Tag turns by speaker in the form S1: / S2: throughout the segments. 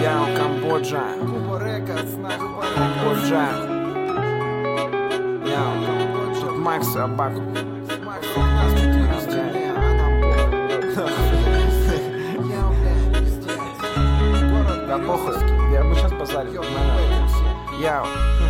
S1: Я у Камбоджа. Камбоджа. Я тут Макс Абаку. Да похуй, мы сейчас базарим. Я.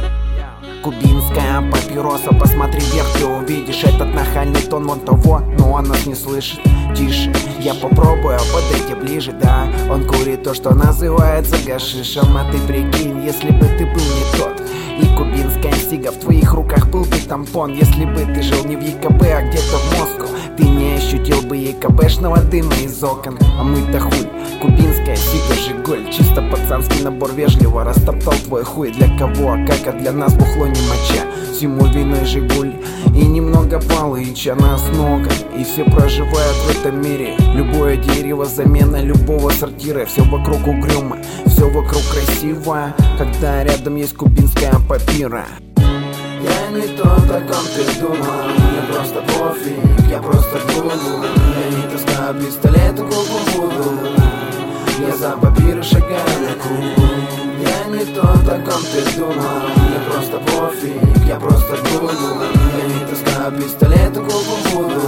S2: Кубинская папироса, посмотри вверх, ты увидишь этот нахальный тон вон того, но он нас не слышит. Тише, я попробую, подойти ближе, да. Он курит то, что называется гашишем, а ты прикинь, если бы ты был не тот. И кубинская сига в твоих руках был бы тампон. Если бы ты жил не в ЕКБ, а где-то в Москву, ты не ощутил бы ЕКБшного дыма из окон. А мы-то хуй, кубинская сига Жигуль. Чисто пацанский набор, вежливо растоптал твой хуй. Для кого, а как, а для нас бухло не моча. Всему виной Жигуль и немного Палыча. Нас много, и все проживают в этом мире. Любое дерево, замена любого сортира. Все вокруг угрюмо, все вокруг красиво, когда рядом есть кубинская папира. Я не то, о ком ты думал, мне просто пофиг, я просто буду. Я не таскаю пистолет, уколку буду. Я за папиры шагаю на кругу. Я не то, о ком ты думал, мне просто пофиг, я просто буду. Я не таскаю пистолет, уколку буду.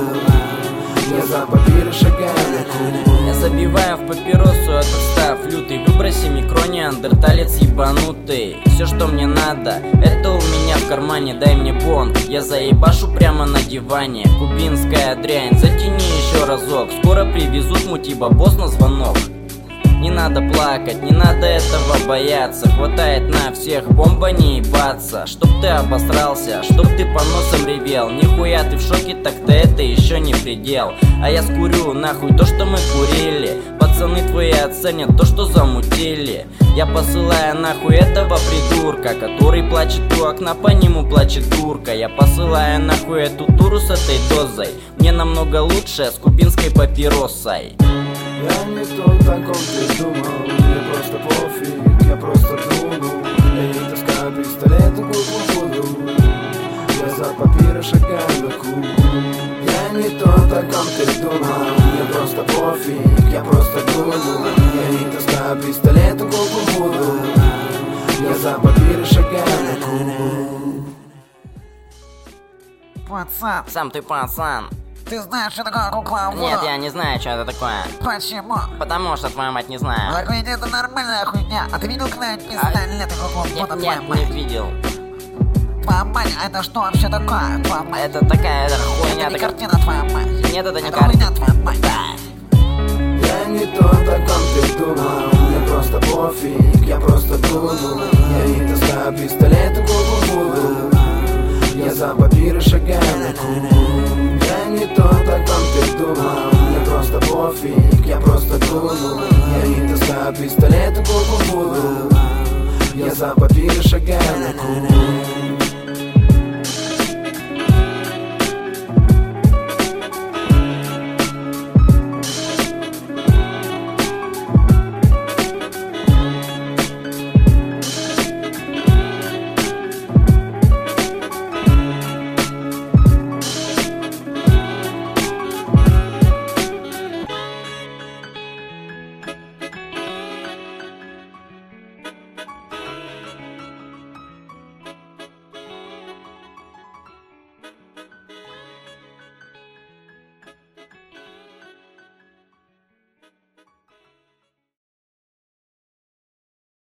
S2: Я за папиры шагаю на кругу.
S3: Я забиваю в папиросу этот став лютый. Выброси микро, неандерталец ебанутый. Все, что мне надо, это у меня в кармане. Дай мне бонг, я заебашу прямо на диване. Кубинская дрянь, затяни еще разок. Скоро привезут мутибабос на звонок. Не надо плакать, не надо этого бояться. Хватает на всех, бомба не ебаться. Чтоб ты обосрался, чтоб ты по носам ревел. Нихуя ты в шоке, так-то это еще не предел. А я скурю нахуй то, что мы курили. Пацаны твои оценят то, что замутили. Я посылаю нахуй этого придурка, который плачет у окна, по нему плачет дурка. Я посылаю нахуй эту туру с этой дозой. Мне намного лучше с кубинской папиросой.
S2: Я не тот, о ком ты думал, мне просто пофиг, я просто буду. Я не таскаю пистолет, уколку буду. Я за папиры шагаю на кругу. Я не тот, о ком ты думал, мне просто пофиг, я просто буду. Я не таскаю пистолет, уколку буду. Я за папиры шагаю на кругу.
S4: Пацан,
S3: Сам ты пацан.
S4: ты знаешь, что такое кукловод?
S3: Нет, я не знаю, что это такое.
S4: Почему?
S3: Потому что твою мать не знаю.
S4: Ну, такой это нормальная хуйня. А ты видел когда-нибудь пистолет и кукловода, твоя
S3: Нет, не
S4: мать?
S3: видел.
S4: Твоя мать, а это что вообще такое? Твоя мать?
S3: Это такая хуйня.
S4: Это не
S3: такая.
S4: картина, твоя мать.
S3: Нет, это не
S4: Это хуйня, твоя мать.
S2: Я не тот, о ком ты думал, мне просто пофиг, я просто буду. Я не таскаю пистолет, уколку буду. Я за папиры шагаю на кругу. Я не тот, о ком ты думал, мне просто пофиг, я просто буду. Я не таскаю пистолет, уколку буду. Я за папиры шагаю на кругу.